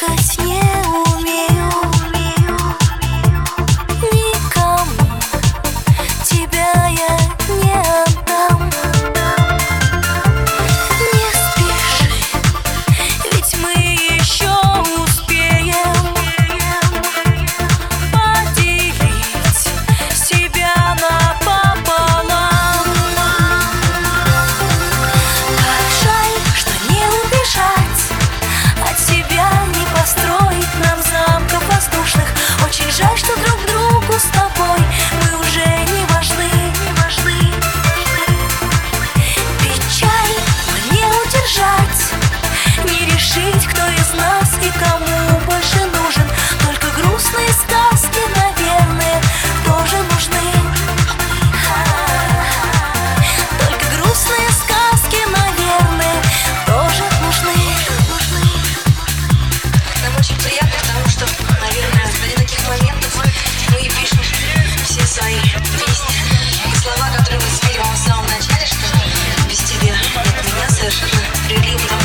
плакать не умею. Никому тебя я не отдам. Не спеши, ведь мы еще успеем поделить себя напополам. Как жаль, что не убежать от себя, не построить нам замков воздушных. Очень жаль, что друг другу с тобой мы уже не важны. Печаль не удержать, не решить, кто из нас и кому больше нужен. Только грустные сказки, наверное, тоже нужны. Только грустные сказки, наверное, тоже нужны. Нам очень приятно, потому что, наверное, ради таких моментов мы и пишем все свои песни и слова, которые мы спели вам в самом начале, что без тебя нет меня, совершенно справедливо.